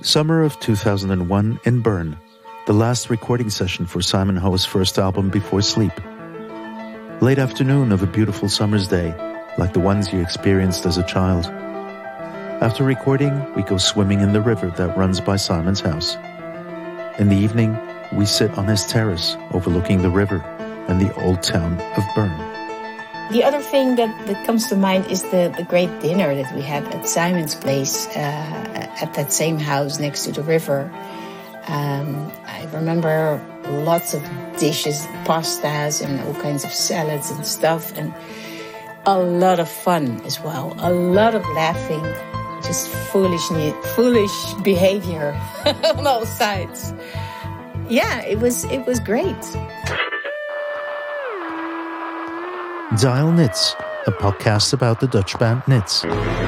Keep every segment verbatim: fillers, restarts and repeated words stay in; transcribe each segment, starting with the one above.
Summer of two thousand one in Bern, the last recording session for Simon Ho's first album Before Sleep. Late afternoon of a beautiful summer's day, like the ones you experienced as a child. After recording, we go swimming in the river that runs by Simon's house. In the evening, we sit on his terrace overlooking the river and the old town of Bern. The other thing that, that comes to mind is the, the great dinner that we had at Simon's place uh, at that same house next to the river. Um, I remember lots of dishes, pastas and all kinds of salads and stuff, and a lot of fun as well. A lot of laughing, just foolish, foolish behavior on all sides. Yeah, it was it was great. Dial Nits, a podcast about the Dutch band Nits.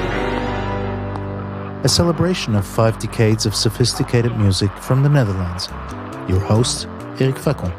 A celebration of five decades of sophisticated music from the Netherlands. Your host, Erik Facon.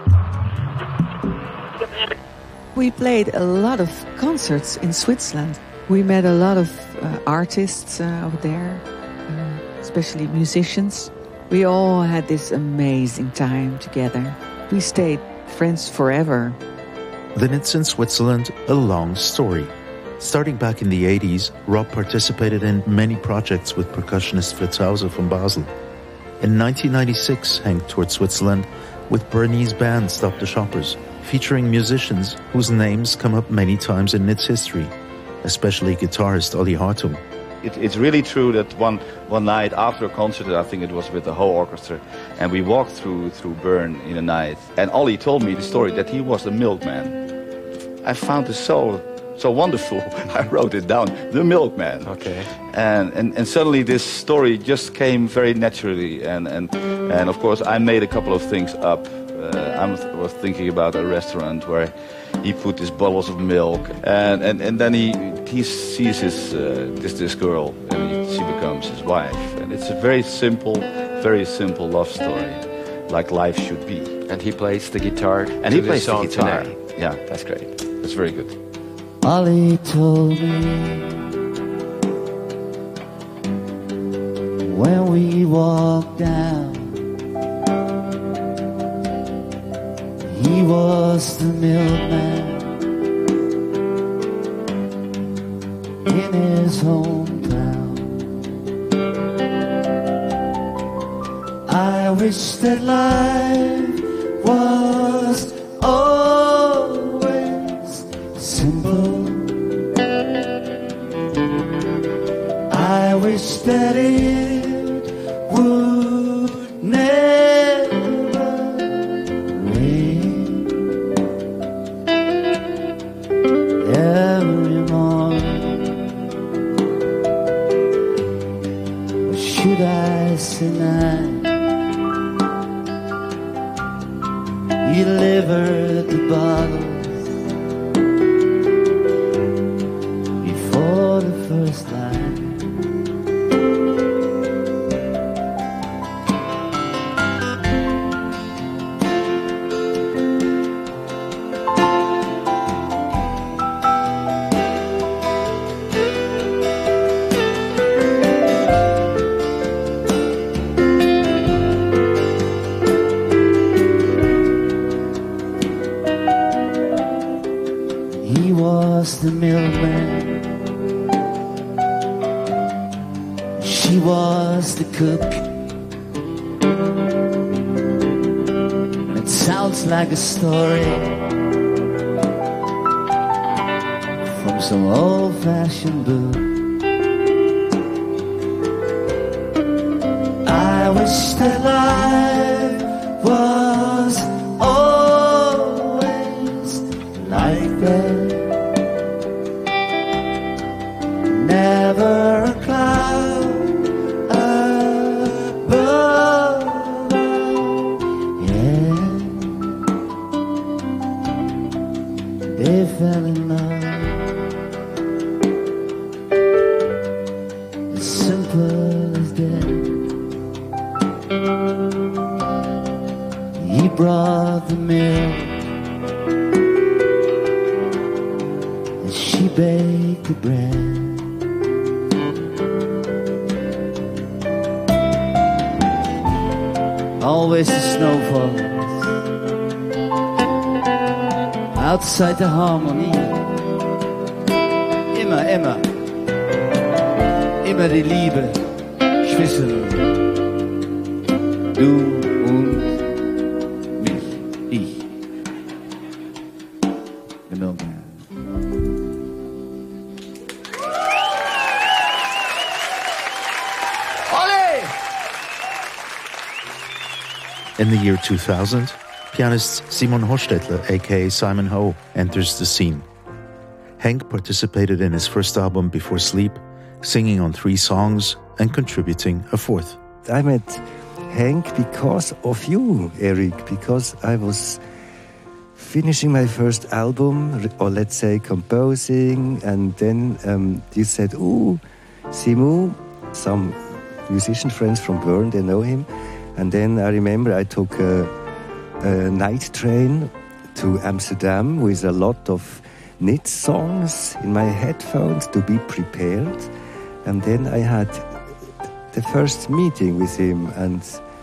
We played a lot of concerts in Switzerland. We met a lot of uh, artists uh, over there, uh, especially musicians. We all had this amazing time together. We stayed friends forever. The Nits in Switzerland, a long story. Starting back in the eighties, Rob participated in many projects with percussionist Fritz Hauser from Basel. In nineteen ninety-six, Henk toured Switzerland with Bernese band Stop the Shoppers, featuring musicians whose names come up many times in Nits history, especially guitarist Olli Hartung. It, it's really true that one one night after a concert, I think it was with the whole orchestra, and we walked through through Bern in the night, and Olli told me the story that he was the milkman. I found it so so wonderful. I wrote it down, the milkman. Okay. And and, and suddenly this story just came very naturally, and and and of course I made a couple of things up. Uh, I was thinking about a restaurant where he put these bottles of milk, and, and, and then he he sees his uh, this this girl, and he, she becomes his wife. And it's a very simple, very simple love story, like life should be. And he plays the guitar. And he plays the guitar. Today. Yeah, that's great. That's very good. Olli told me when we walked down, he was the milkman in his hometown. I wish that life was always simple. I wish that it would never rain. Every morning, or should I say night, he delivered the bottles before the first line. He was the milkman, she was the cook. It sounds like a story from some old-fashioned book. I wish that life was always like that. Never a cloud above. Yeah, they fell in love. As simple as that. He brought the milk, and she baked the bread. always the snow falls outside the harmony. Immer, immer, immer die Liebe, Schwestern. Du und mich, ich. Genau. In the year two thousand, pianist Simon Hostetler, aka Simon Ho, enters the scene. Henk participated in his first album Before Sleep, singing on three songs and contributing a fourth. I met Henk because of you, Eric, because I was finishing my first album, or let's say composing, and then um, you said, "Ooh, Simu," some musician friends from Bern, they know him. And then I remember I took a, a night train to Amsterdam with a lot of N I T songs in my headphones to be prepared. And then I had the first meeting with him, and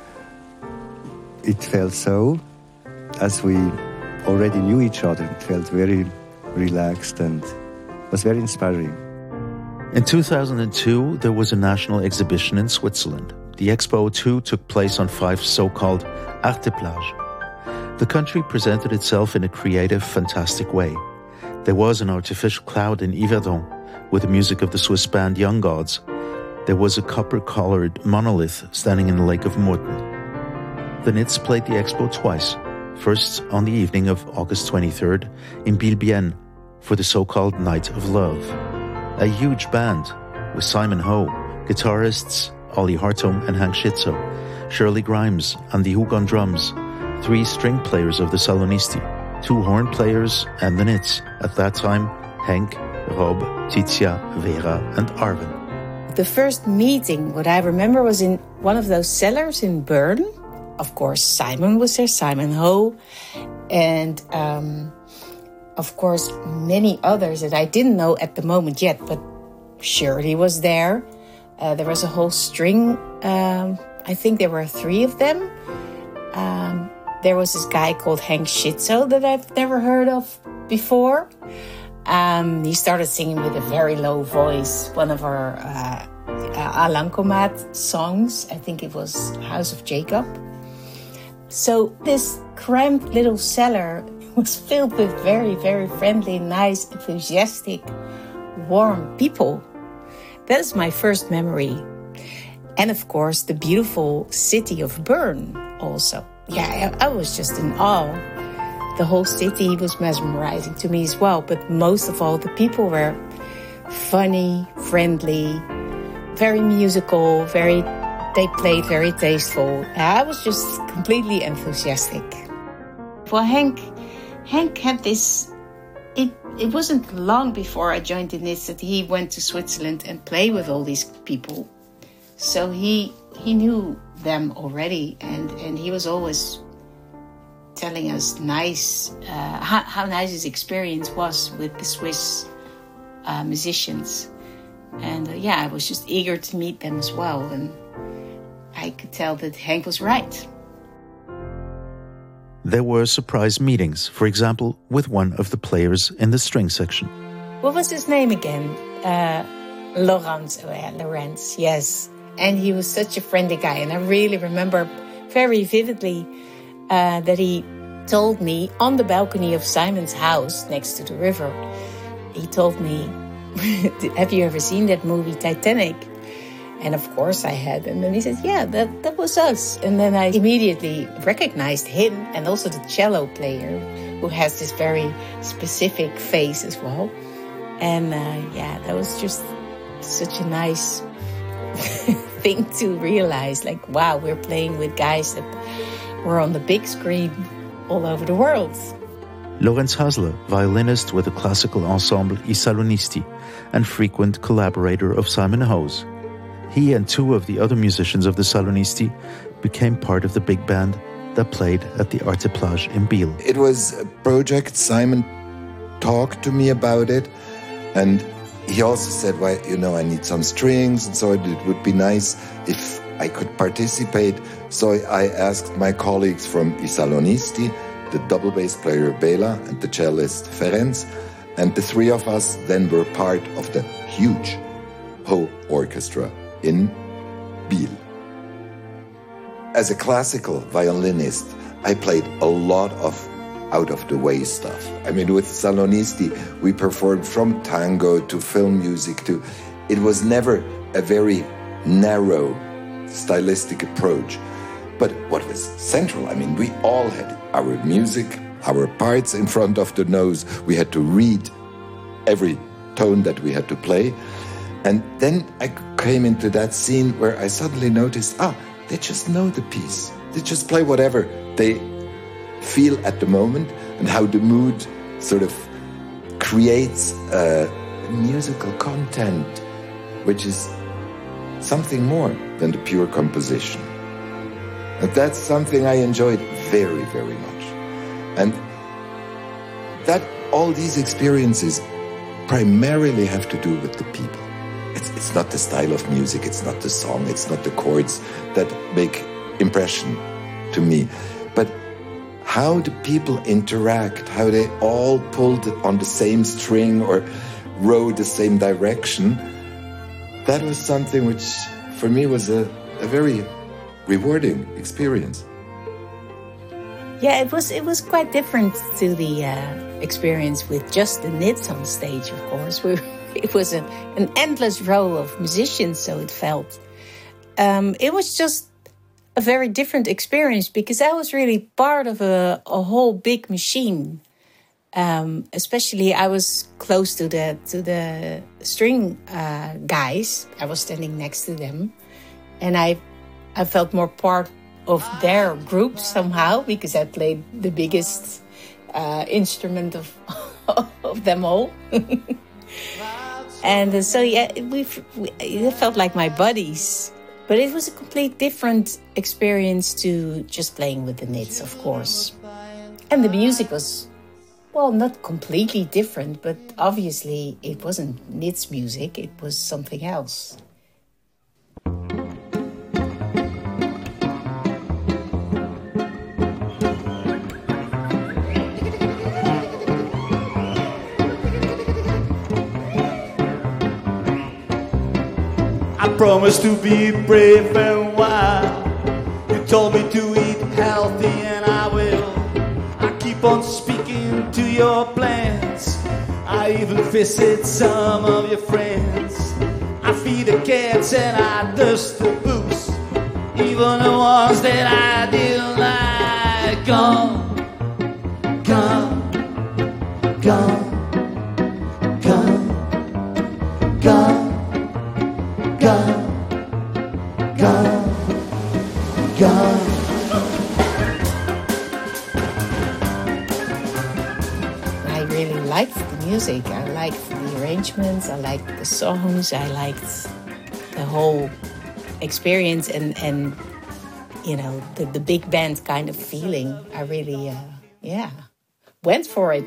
it felt so, as we already knew each other, it felt very relaxed and was very inspiring. In two thousand two, there was a national exhibition in Switzerland. The Expo two took place on five so-called Arteplage. The country presented itself in a creative, fantastic way. There was an artificial cloud in Yverdon with the music of the Swiss band Young Gods. There was a copper-colored monolith standing in the Lake of Morten. The N I Ts played the Expo twice, first on the evening of August twenty-third in Bilbienne for the so-called Night of Love. A huge band with Simon Ho, guitarists Olli Hartung and Hank Schitzo, Shirley Grimes and the Hook on drums, three string players of the Salonisti, two horn players and the N I Ts, at that time Henk, Rob, Titia, Vera and Arvin. The first meeting, what I remember, was in one of those cellars in Bern. Of course, Simon was there, Simon Ho, and um, of course many others that I didn't know at the moment yet, but Shirley was there. Uh, there was a whole string, um, I think there were three of them. Um, there was this guy called Hank Schitzo that I've never heard of before. Um, he started singing with a very low voice, one of our uh, uh, Alankomat songs. I think it was House of Jacob. So this cramped little cellar was filled with very, very friendly, nice, enthusiastic, warm people. That is my first memory. And of course, the beautiful city of Bern also. Yeah, I, I was just in awe. The whole city was mesmerizing to me as well. But most of all, the people were funny, friendly, very musical, very, they played very tasteful. I was just completely enthusiastic. Well, Henk, Henk had this... It it wasn't long before I joined the N I Ts that he went to Switzerland and played with all these people. So he he knew them already, and, and he was always telling us nice uh, how, how nice his experience was with the Swiss uh, musicians. And uh, yeah, I was just eager to meet them as well, and I could tell that Henk was right. There were surprise meetings, for example, with one of the players in the string section. What was his name again? Uh, Laurence. Oh yeah, Laurence, yes. And he was such a friendly guy. And I really remember very vividly uh, that he told me on the balcony of Simon's house next to the river, he told me, have you ever seen that movie Titanic? And of course I had. And then he said, yeah, that, that was us. And then I immediately recognized him and also the cello player, who has this very specific face as well. And uh, yeah, that was just such a nice thing to realize. Like, wow, we're playing with guys that were on the big screen all over the world. Lorenz Hasler, violinist with the classical ensemble I Salonisti and frequent collaborator of Simon Ho's. He and two of the other musicians of the Salonisti became part of the big band that played at the Arteplage in Biel. It was a project. Simon talked to me about it, and he also said, well, you know, I need some strings, and so it, it would be nice if I could participate. So I asked my colleagues from I Salonisti, the double bass player Bela and the cellist Ferenc, and the three of us then were part of the huge Ho Orchestra in Biel. As a classical violinist, I played a lot of out-of-the-way stuff. I mean, with Salonisti, we performed from tango to film music to... It was never a very narrow stylistic approach. But what was central, I mean, we all had our music, our parts in front of the nose. We had to read every tone that we had to play. And then I came into that scene where I suddenly noticed, ah, they just know the piece. They just play whatever they feel at the moment, and how the mood sort of creates a musical content, which is something more than the pure composition. And that's something I enjoyed very, very much. And that all these experiences primarily have to do with the people. It's, it's not the style of music, it's not the song, it's not the chords that make impression to me, but how the people interact, how they all pulled on the same string or rode the same direction. That was something which for me was a, a very rewarding experience. Yeah, it was it was quite different to the uh, experience with just the Nits on stage, of course. We, it was a, an endless row of musicians, so it felt. Um, it was just a very different experience because I was really part of a, a whole big machine. Um, especially, I was close to the to the string uh, guys. I was standing next to them, and I I felt more part of their group somehow because I played the biggest uh, instrument of of them all. And uh, so yeah, we it felt like my buddies. But it was a complete different experience to just playing with the Nits, of course. And the music was, well, not completely different, but obviously it wasn't Nits music, it was something else. I promised to be brave and wild. You told me to eat healthy and I will. I keep on speaking to your plans. I even visit some of your friends. I feed the cats and I dust the books, even the ones that I didn't like. Gone, gone, gone, gone, gone. Gone, gone, gone. I really liked the music. I liked the arrangements. I liked the songs. I liked the whole experience and, and you know, the, the big band kind of feeling. I really, uh, yeah, went for it.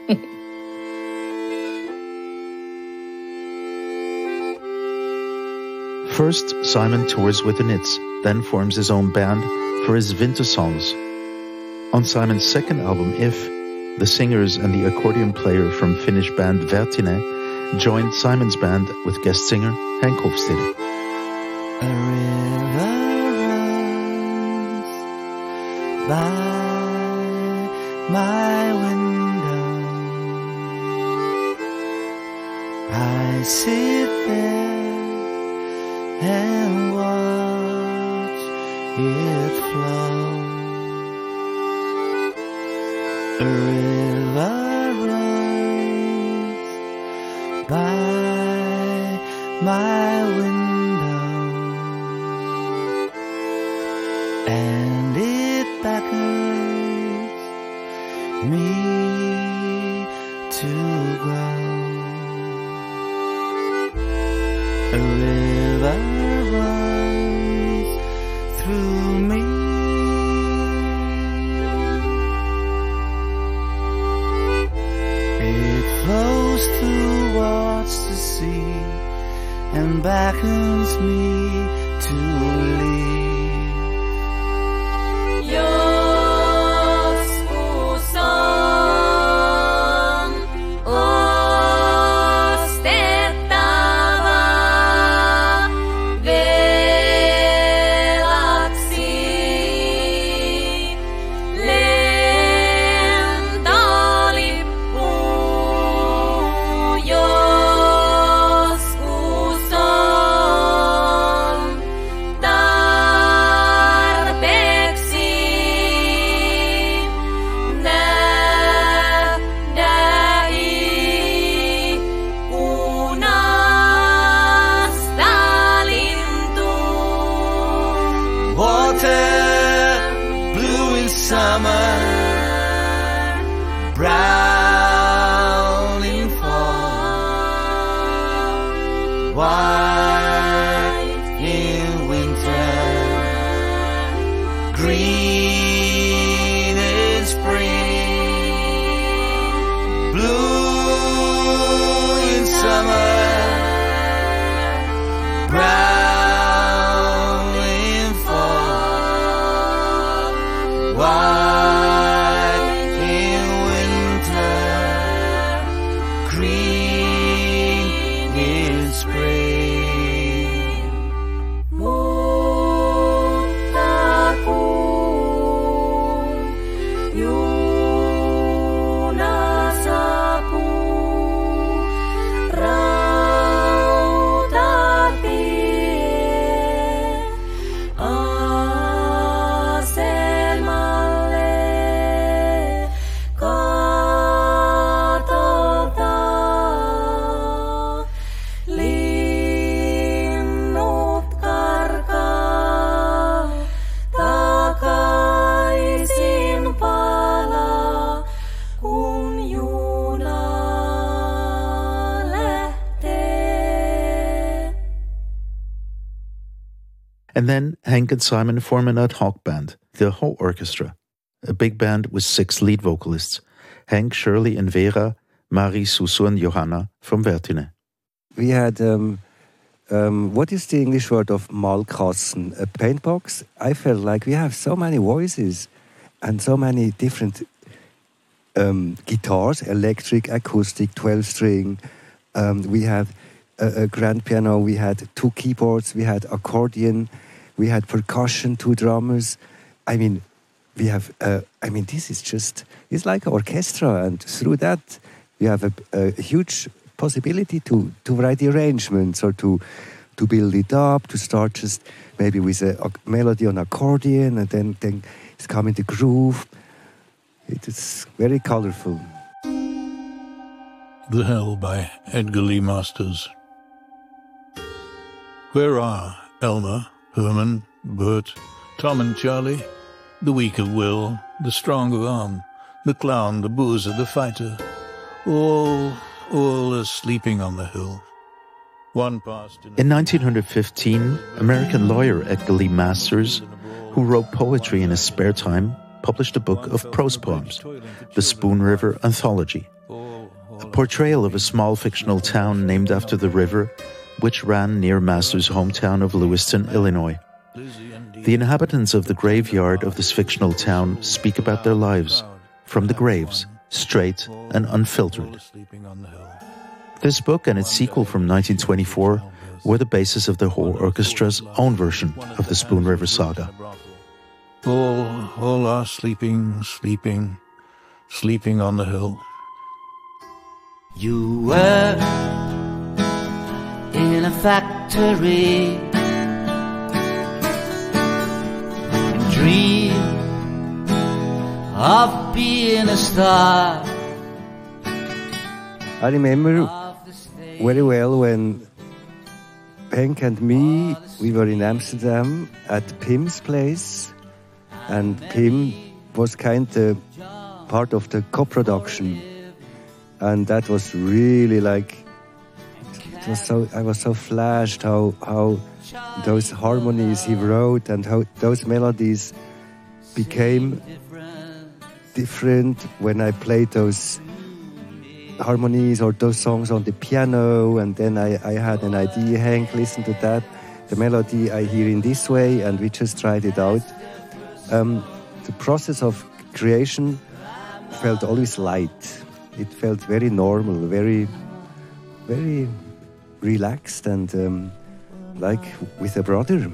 First, Simon tours with the Nits, then forms his own band for his winter songs. On Simon's second album, If, the singers and the accordion player from Finnish band Vertine joined Simon's band with guest singer Henk Hofstede. A river runs by my window. I sit there and watch it flow. A river runs by my window, and it beckons me to grow. A river runs through me. It flows towards the sea and beckons me to leave. Joskus on ostettava velaksi lentolippu. Joskus on tarpeeksi nähdä ikkunasta lintua. Water blue in summer, brown in fall, white in winter, green in spring, blue in summer, brown in fall, white in winter, green in spring. Mutta kun juna saapuu rautatie asemalle, katsotaan linnut karkaa takaisin palaa, kun juna lähtee. And then Hank and Simon form an ad hoc band, the Ho Orchestra, a big band with six lead vocalists, Hank, Shirley and Vera, Mari, Susu and Johanna from Vertine. We had, um, um, what is the English word of Malkasten? A paint box? I felt like we have so many voices and so many different um, guitars, electric, acoustic, twelve string. Um, we had a, a grand piano, we had two keyboards, we had accordion, we had percussion, two drummers. I mean, we have, uh, I mean, this is just, it's like an orchestra, and through that you have a, a huge possibility to, to write the arrangements or to, to build it up, to start just maybe with a, a melody on accordion, and then, then it's coming the groove. It is very colorful. The Hell by Edgar Lee Masters. Where are Elmer, Herman, Bert, Tom and Charlie? The weak of will, the strong of arm, the clown, the boozer, the fighter. All, all are sleeping on the hill. One passed in... In nineteen fifteen, American lawyer Edgar Lee Masters, who wrote poetry in his spare time, published a book of prose poems, the Spoon River Anthology, a portrayal of a small fictional town named after the river, which ran near Masters' hometown of Lewiston, Illinois. The inhabitants of the graveyard of this fictional town speak about their lives, from the graves, straight and unfiltered. This book and its sequel from nineteen twenty-four were the basis of the Ho Orchestra's own version of the Spoon River saga. All, all are sleeping, sleeping, sleeping on the hill. You were in a factory, and dreamed of being a star. I remember very well when Hank and me, we were in Amsterdam at Pim's place, and Pim was kind of part of the co-production, and that was really like, it was so, I was so flashed how, how those harmonies he wrote and how those melodies became different when I played those harmonies or those songs on the piano, and then I, I had an idea, Hank, listen to that, the melody I hear in this way, and we just tried it out. Um, the process of creation felt always light. It felt very normal, very, very relaxed, and um, like with a brother.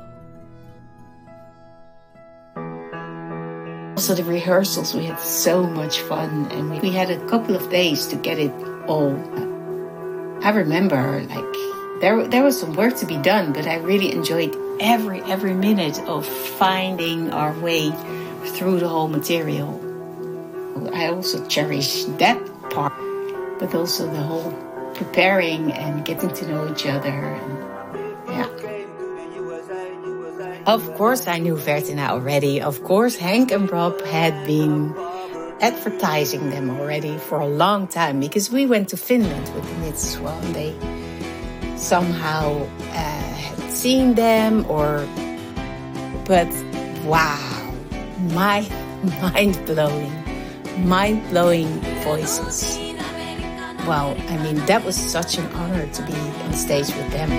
Also, the rehearsals, we had so much fun, and we, we had a couple of days to get it all. I remember, like, there there was some work to be done, but I really enjoyed every every minute of finding our way through the whole material. I also cherish that part, but also the whole preparing and getting to know each other. And, yeah. Of course, I knew Vertina already. Of course, Henk and Rob had been advertising them already for a long time, because we went to Finland with the Knits as well, and they somehow uh, had seen them, or but wow, my mind-blowing mind-blowing voices. Wow, I mean, that was such an honor to be on stage with them.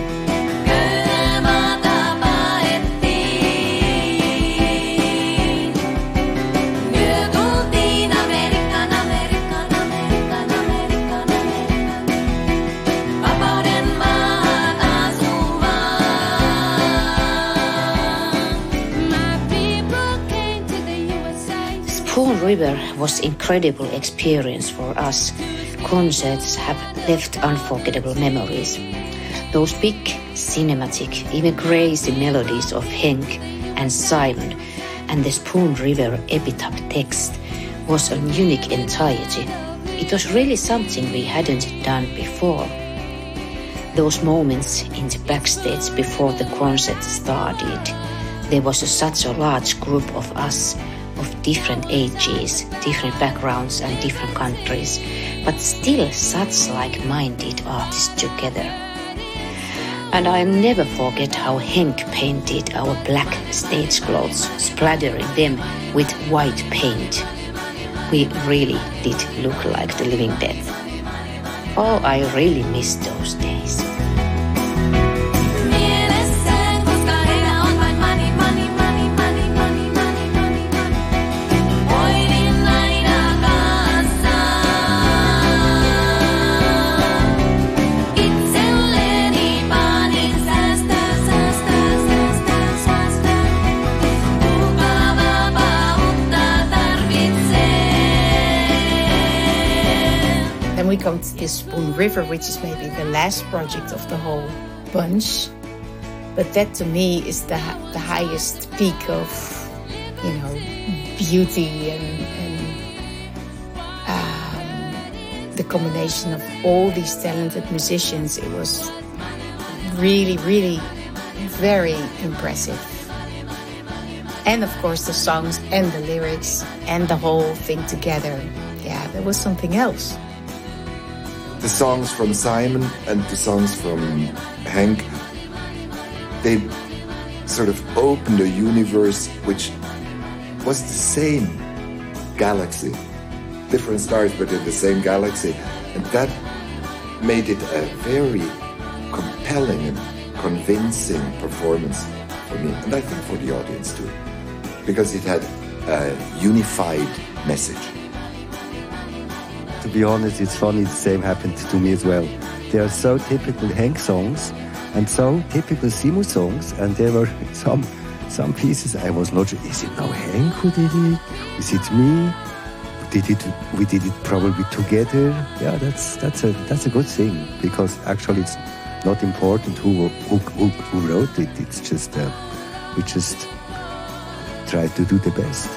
Spoon River was incredible experience for us. Concerts have left unforgettable memories. Those big, cinematic, even crazy melodies of Henk and Simon, and the Spoon River epitaph text was a unique entirety. It was really something we hadn't done before. Those moments in the backstage before the concert started, there was a, such a large group of us, of different ages, different backgrounds and different countries, but still such like-minded artists together. And I'll never forget how Henk painted our black stage clothes, splattering them with white paint. We really did look like the living dead. Oh, I really miss those days. We come to this Spoon River, which is maybe the last project of the whole bunch. But that to me is the the highest peak of, you know, beauty and, and um, the combination of all these talented musicians. It was really, really very impressive. And of course the songs and the lyrics and the whole thing together. Yeah, there was something else. The songs from Simon and the songs from Henk, they sort of opened a universe which was the same galaxy. Different stars, but in the same galaxy. And that made it a very compelling and convincing performance for me. And I think for the audience too. Because it had a unified message. To be honest, it's funny, the same happened to me as well. They are so typical Henk songs and so typical Simu songs, and there were some some pieces I was not sure, is it now Henk who did it? Is it me? Did it? We did it probably together. Yeah, that's that's a that's a good thing, because actually it's not important who who who, who wrote it. It's just uh, we just try to do the best.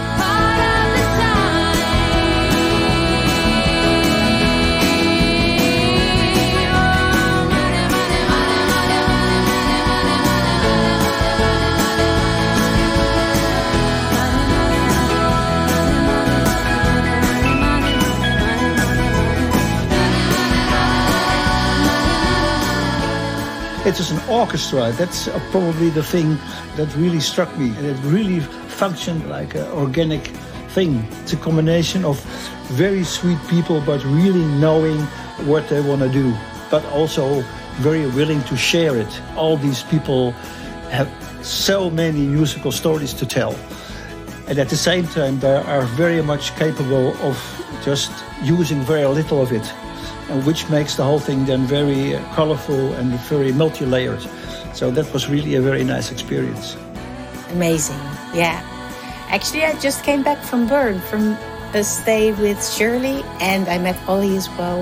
It was an orchestra. That's uh, probably the thing that really struck me. And it really functioned like an organic thing. It's a combination of very sweet people, but really knowing what they want to do. But also very willing to share it. All these people have so many musical stories to tell. And at the same time, they are very much capable of just using very little of it, and which makes the whole thing then very colorful and very multi-layered. So that was really a very nice experience. Amazing, yeah. Actually, I just came back from Bern, from a stay with Shirley, and I met Ollie as well.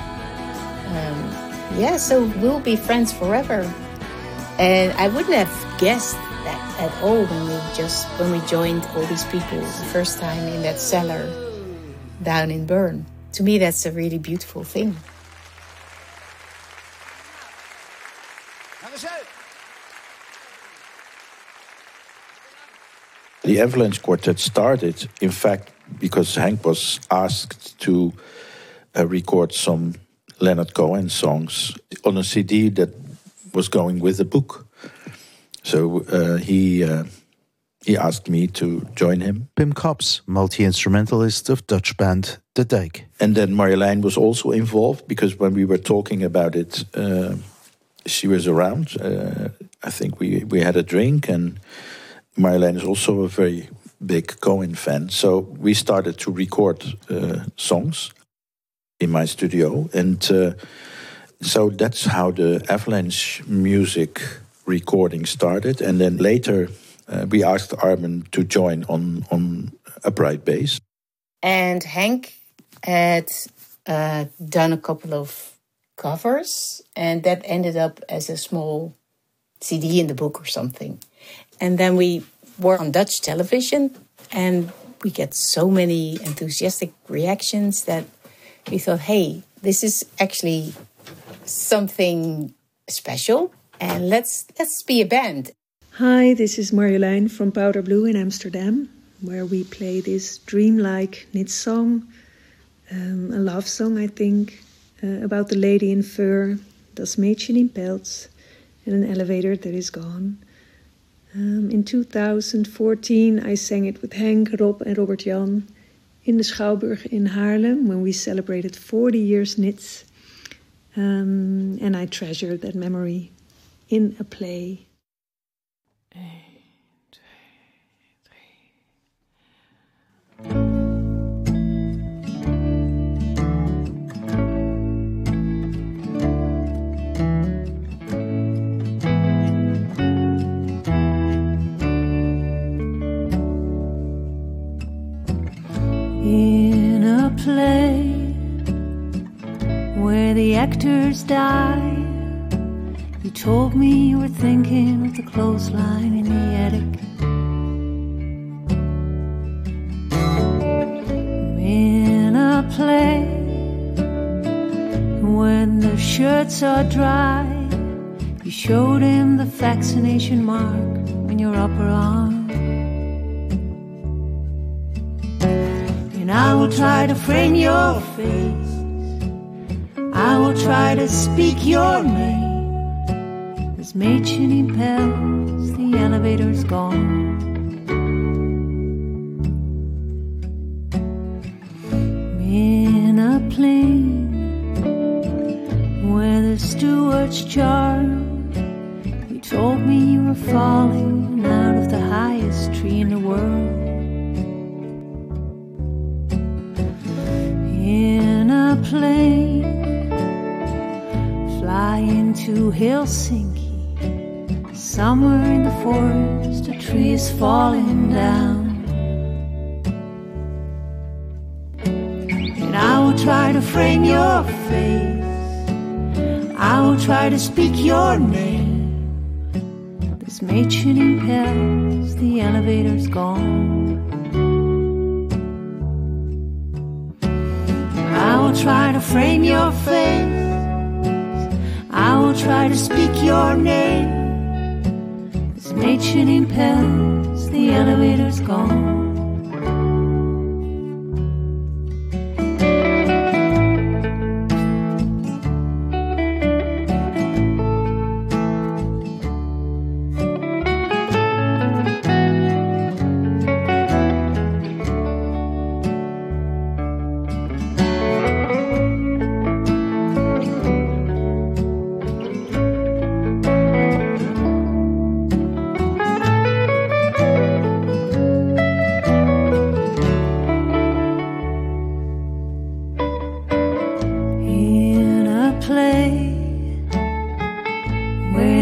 Um, yeah, so we'll be friends forever. And I wouldn't have guessed that at all when we just when we joined all these people the first time in that cellar down in Bern. To me, that's a really beautiful thing. The Avalanche Quartet started, in fact, because Henk was asked to uh, record some Leonard Cohen songs on a C D that was going with the book. So uh, he uh, he asked me to join him. Pim Kops, multi-instrumentalist of Dutch band De Dijk. And then Marjolein was also involved, because when we were talking about it, uh, she was around. Uh, I think we, we had a drink, and Marjolein is also a very big Cohen fan. So we started to record uh, songs in my studio. And uh, so that's how the Avalanche music recording started. And then later uh, we asked Armin to join on, on upright bass. And Henk had uh, done a couple of covers, and that ended up as a small C D in the book or something. And then we were on Dutch television, and we get so many enthusiastic reactions that we thought, hey, this is actually something special, and let's let's be a band. Hi, this is Marjolein from Powder Blue in Amsterdam, where we play this dreamlike knit song, um, a love song, I think, uh, about the lady in fur, das Mädchen in Pelz, and an elevator that is gone. Um, in two thousand fourteen, I sang it with Henk, Rob and Robert Jan in the Schouwburg in Haarlem when we celebrated forty years knits. Um, and I treasure that memory in a play. In a play where the actors die, you told me you were thinking of the clothesline in the attic. In a play when the shirts are dry, you showed him the vaccination mark on your upper arm. And I will try to frame your face, I will try to speak your name. This Mädchen in Pelz, the elevator's gone. In a plane where the steward's charm, you told me you were falling out of the highest tree in the world. In a plane flying to Helsinki, somewhere in the forest a tree is falling down. And I will try to frame your face, I will try to speak your name. This Mädchen in Pelz, the elevator's gone. I will try to frame your face, I will try to speak your name. This Mädchen in Pelz, the elevator's gone.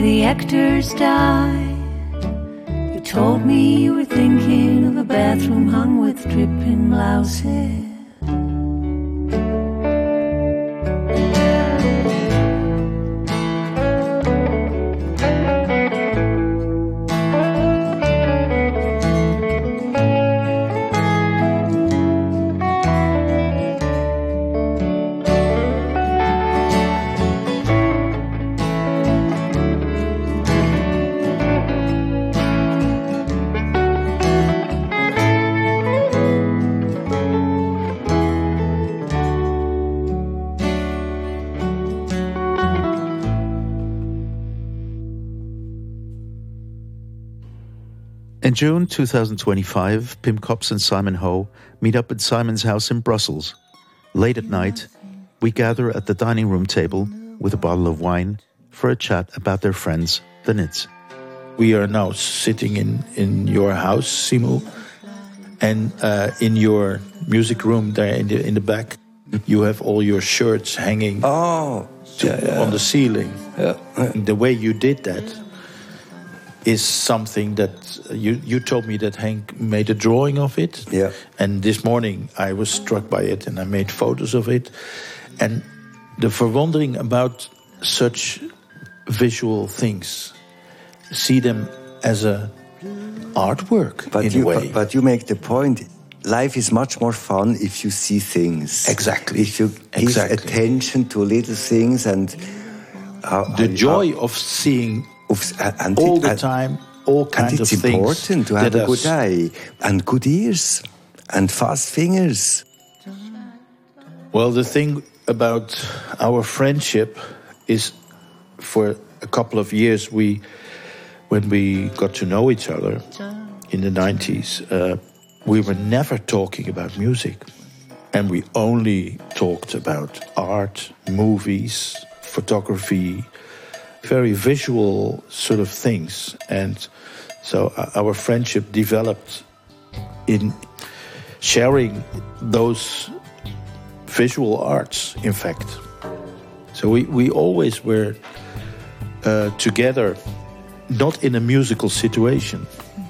the actors died. You told me you were thinking of a bathroom hung with dripping blouses. In June two thousand twenty-five, Pim Kops and Simon Ho meet up at Simon's house in Brussels. Late at night, we gather at the dining room table with a bottle of wine for a chat about their friends, the Nits. We are now sitting in, in your house, Simul, and uh, in your music room there in the in the back, you have all your shirts hanging oh, to, yeah, yeah. on the ceiling. Yeah. The way you did that is something that you, you told me that Henk made a drawing of it. Yeah. And this morning I was struck by it and I made photos of it. And the verwondering about such visual things, see them as a artwork but in you, a way. But, but you make the point, life is much more fun if you see things. Exactly. If you give exactly. attention to little things and... How, the how, joy how, of seeing of, and all it, the and, time, all kinds of things. And it's important to have a good are... eye and good ears and fast fingers. Well, the thing about our friendship is for a couple of years, we, when we got to know each other in the nineties, uh, we were never talking about music. And we only talked about art, movies, photography, very visual sort of things. And so our friendship developed in sharing those visual arts, in fact. So we, we always were uh, together, not in a musical situation.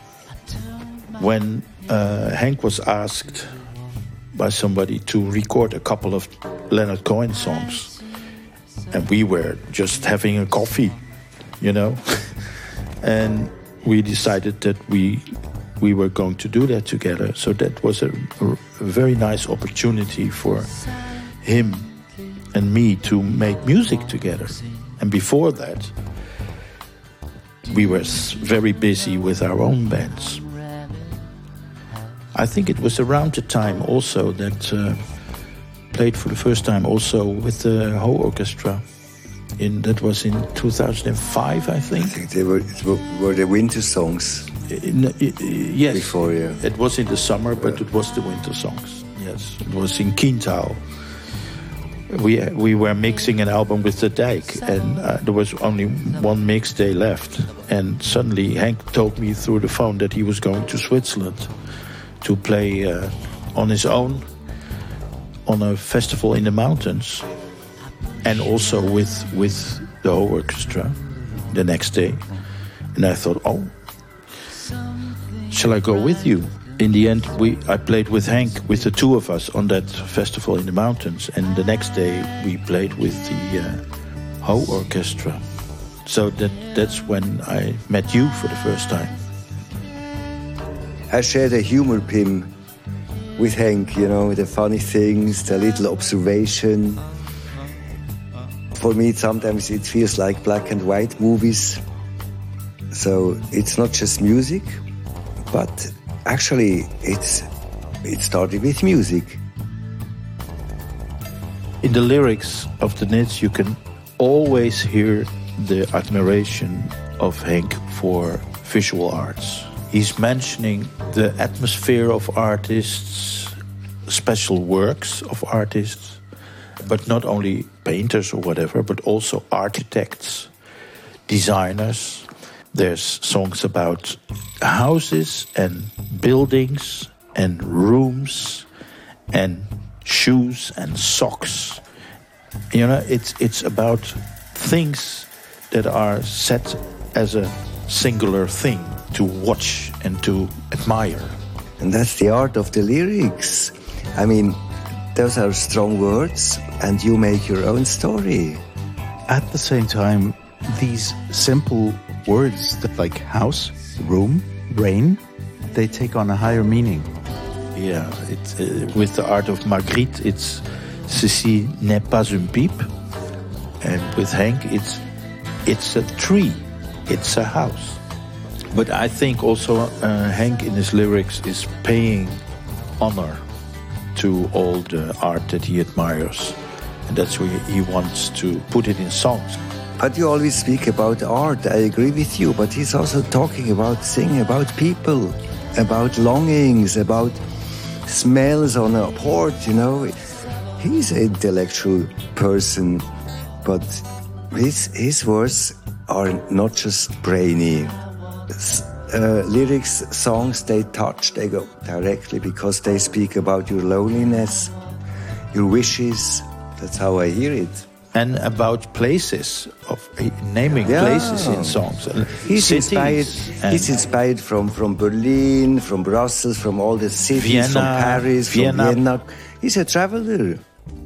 When uh, Henk was asked by somebody to record a couple of Leonard Cohen songs, and we were just having a coffee, you know, and we decided that we we were going to do that together. So that was a, a very nice opportunity for him and me to make music together. And before that, we were very busy with our own bands. I think it was around the time also that uh, played for the first time also with the Ho Orchestra. In that was in two thousand five, I think. I think they were it were the winter songs. In, uh, yes, before yeah. It was in the summer, but yeah. It was the winter songs. Yes, it was in Quintal. We we were mixing an album with the Dijk, and uh, there was only one mix day left. And suddenly Henk told me through the phone that he was going to Switzerland to play uh, on his own on a festival in the mountains, and also with with the whole orchestra the next day. And I thought, oh, shall I go with you? In the end, we I played with Henk, with the two of us, on that festival in the mountains. And the next day, we played with the uh, Ho Orchestra. So that that's when I met you for the first time. I shared a humor, Pim, with Henk, you know, the funny things, the little observation. For me, sometimes it feels like black and white movies. So it's not just music, but actually it's it started with music. In the lyrics of the Nits, you can always hear the admiration of Henk for visual arts. He's mentioning the atmosphere of artists, special works of artists, but not only painters or whatever, but also architects, designers. There's songs about houses and buildings and rooms and shoes and socks. You know, it's it's about things that are set as a singular thing to watch and to admire. And that's the art of the lyrics. I mean, those are strong words, and you make your own story. At the same time, these simple words like house, room, rain, they take on a higher meaning. Yeah, it, uh, with the art of Marguerite, it's ceci n'est pas une pipe. And with Henk, it's it's a tree, it's a house. But I think also uh, Henk in his lyrics is paying honor to all the art that he admires. And that's why he wants to put it in songs. But you always speak about art, I agree with you, but he's also talking about, singing about people, about longings, about smells on a port, you know. He's an intellectual person, but his, his words are not just brainy. Uh, lyrics, songs, they touch, they go directly because they speak about your loneliness, your wishes. That's how I hear it. And about places, of naming yeah. places in songs. He's inspired. He's inspired from, from Berlin, from Brussels, from all the cities, Vienna, from Paris, Vienna. from Vienna. He's a traveler.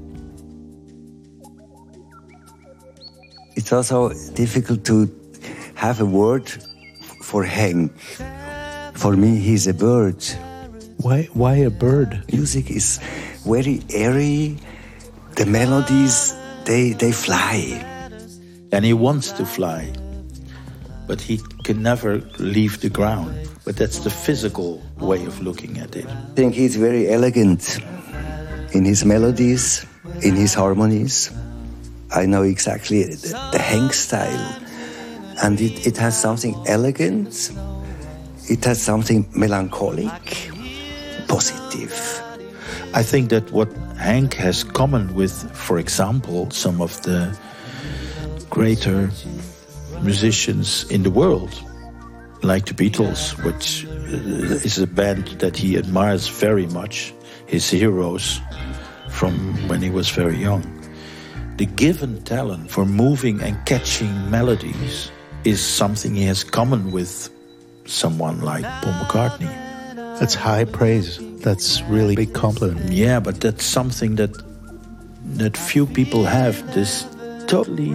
It's also difficult to have a word for Henk. For me, he's a bird. Why? Why a bird? Music is very airy. The melodies. They they fly. And he wants to fly. But he can never leave the ground. But that's the physical way of looking at it. I think he's very elegant in his melodies, in his harmonies. I know exactly the, the Henk style. And it, it has something elegant. It has something melancholic, positive. I think that what Henk has common with, for example, some of the greater musicians in the world, like the Beatles, which is a band that he admires very much, his heroes from when he was very young. The given talent for moving and catching melodies is something he has common with someone like Paul McCartney. That's high praise. That's really big compliment. Yeah, but that's something that that few people have, this totally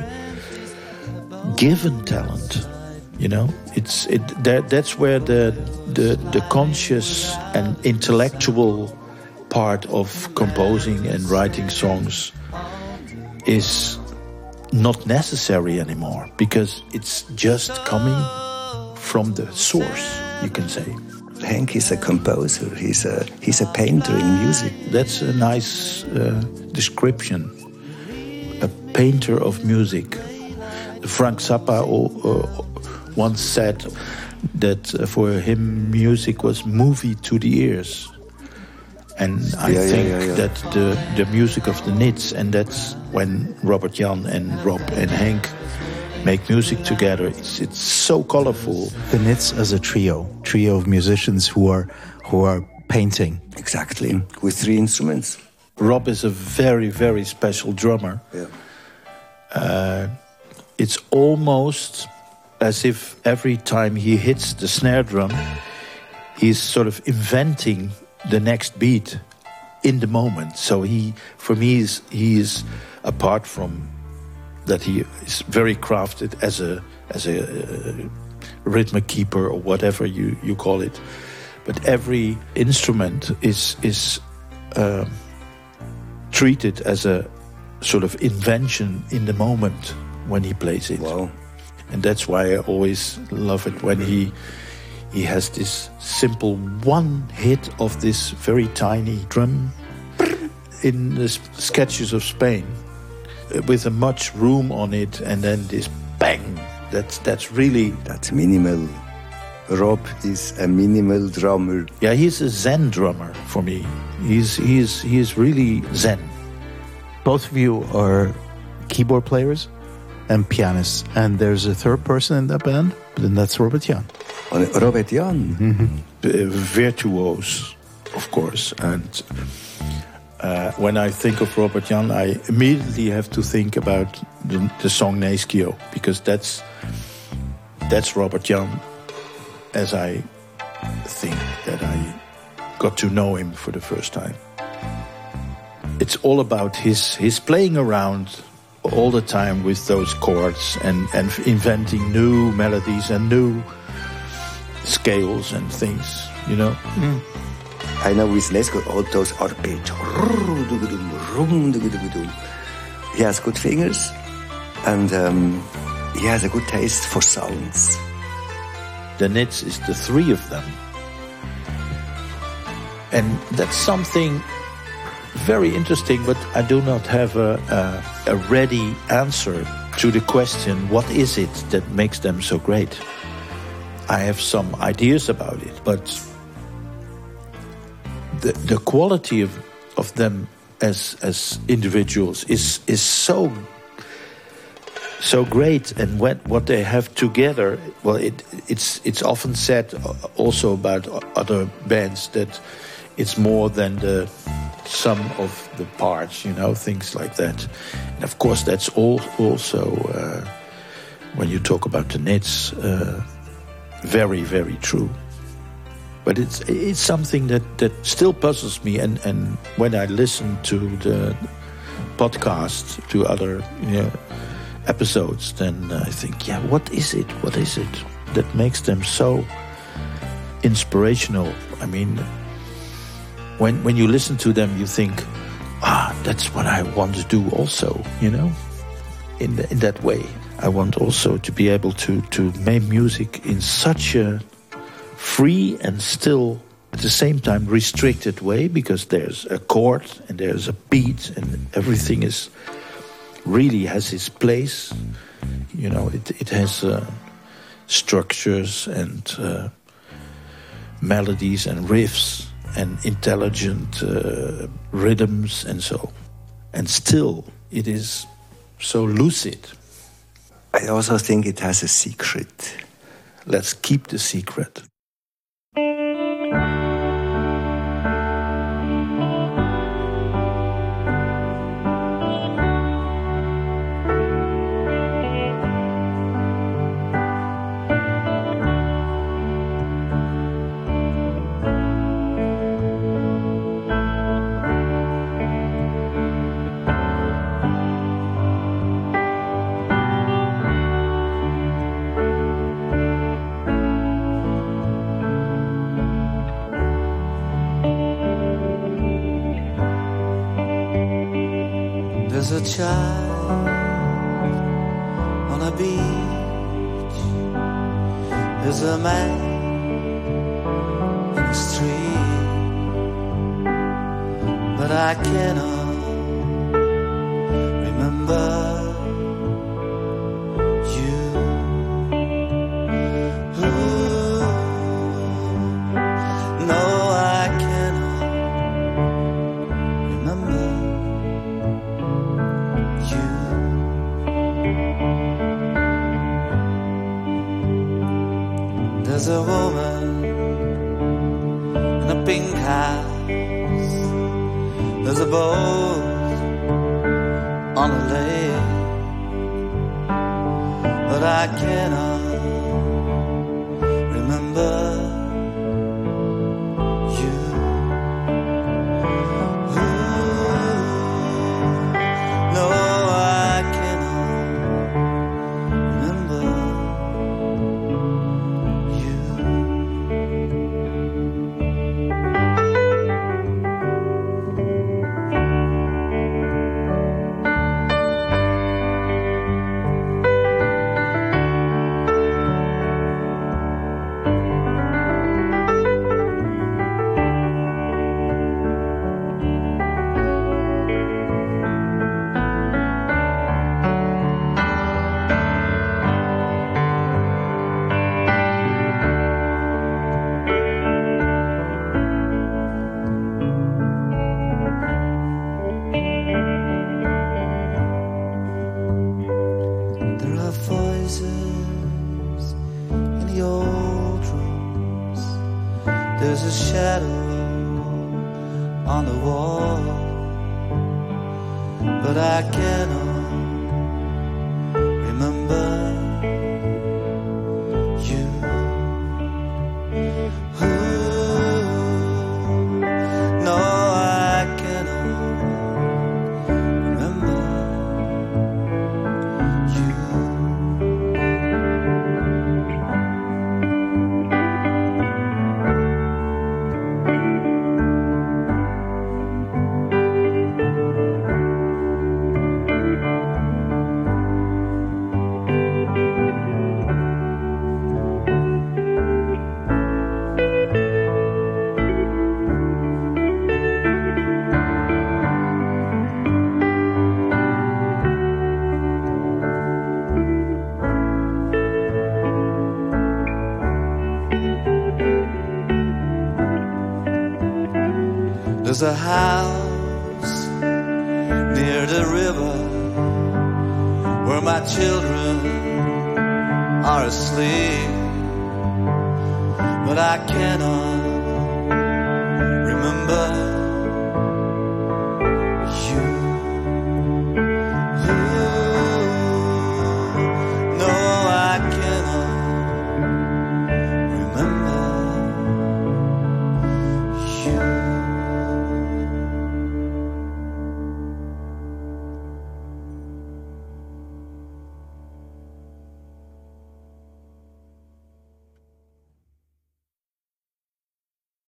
given talent. You know, it's it that that's where the the the conscious and intellectual part of composing and writing songs is not necessary anymore, because it's just coming from the source, you can say. Henk is a composer. He's a he's a painter in music. That's a nice uh, description. A painter of music. Frank Zappa uh, once said that uh, for him music was movie to the ears. And I yeah, think yeah, yeah, yeah. that the, the music of the Nits, and that's when Robert Jan and Rob and Henk make music together, it's, it's so colorful. The Nits as a trio, trio of musicians who are who are painting. Exactly, with three instruments. Rob is a very, very special drummer. Yeah. Uh, it's almost as if every time he hits the snare drum, he's sort of inventing the next beat in the moment. So he, for me, is he is apart from that, he is very crafted as a as a uh, rhythmic keeper or whatever you, you call it. But every instrument is is uh, treated as a sort of invention in the moment when he plays it. Wow. And that's why I always love it when he he has this simple one hit of this very tiny drum in the Sketches of Spain with a much room on it, and then this bang. That's that's really that's minimal. Rob is a minimal drummer. Yeah, he's a Zen drummer for me. He's he's he's really Zen. Both of you are keyboard players and pianists, and there's a third person in that band, and that's Robert Jan. Robert Jan, mm-hmm. uh, virtuose, of course, and Uh, when I think of Robert Jan, I immediately have to think about the, the song Neskio, because that's that's Robert Jan as I think that I got to know him for the first time. It's all about his his playing around all the time with those chords and, and inventing new melodies and new scales and things, you know. Mm. I know with Neskio all those arpeggios. He has good fingers and um, he has a good taste for sounds. The Nits is the three of them. And that's something very interesting, but I do not have a, a, a ready answer to the question, what is it that makes them so great? I have some ideas about it, but the, the quality of, of them as, as individuals is, is so so great, and what, what they have together, well, it, it's, it's often said also about other bands that it's more than the sum of the parts, you know, things like that. And of course, that's all also, uh, when you talk about the Nits, uh, very, very true. But it's it's something that, that still puzzles me. And, and when I listen to the podcast, to other you know, episodes, then I think, yeah, what is it? What is it that makes them so inspirational? I mean, When when you listen to them, you think, ah, that's what I want to do also, you know, in the, in that way. I want also to be able to, to make music in such a free and still, at the same time, restricted way, because there's a chord and there's a beat and everything is really has its place. You know, it, it has uh, structures and uh, melodies and riffs and intelligent uh, rhythms and so. And still, it is so lucid. I also think it has a secret. Let's keep the secret. There's a child on a beach. There's a man in the street. But I cannot remember you. Ooh, no, I cannot remember. There's a woman in a pink house. There's a boat on a lake, but I cannot remember you. Ooh, no, I cannot remember. There's a shadow on the wall. but I cannot remember you. Ooh, no, I cannot remember you. There's a house near the river where my children are asleep, but I cannot remember